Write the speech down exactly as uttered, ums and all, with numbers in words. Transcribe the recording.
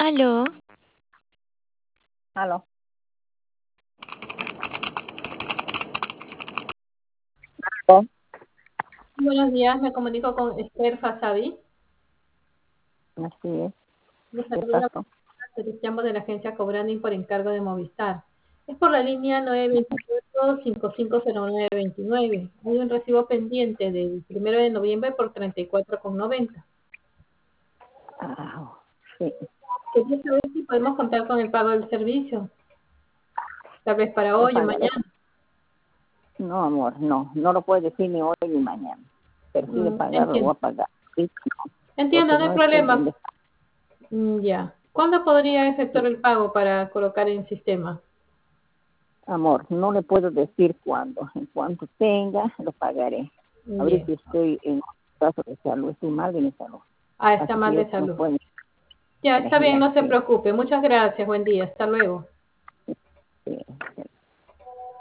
Aló, Aló. Aló. Buenos días, me comunico con Esther Fasabi. Así es. Les ¿Qué saludo, pasó? les llamo de la agencia Cobranding por encargo de Movistar. Es por la línea nueve dos ocho, cinco cinco cero nueve dos nueve. Hay un recibo pendiente del primero de noviembre por treinta y cuatro con noventa. Ah, sí. Quería saber si podemos contar con el pago del servicio, tal vez para Lo hoy o pagaré. mañana. No, amor, no. No lo puedes decir ni hoy ni mañana. Pero sí de Mm, pagar, lo voy entiendo, a pagar. Sí, no, entiendo, porque no hay no estoy bien. problema. Mm, ya. ¿Cuándo podría efectuar el pago para colocar en sistema? Amor, no le puedo decir cuándo. En cuanto tenga, lo pagaré. Ya. Ahorita estoy en caso de salud. Estoy mal de mi salud. Ah, está Así que mal yo de no salud. puedo. Ya, está bien, no se Sí. preocupe. Muchas gracias. Buen día. Hasta luego.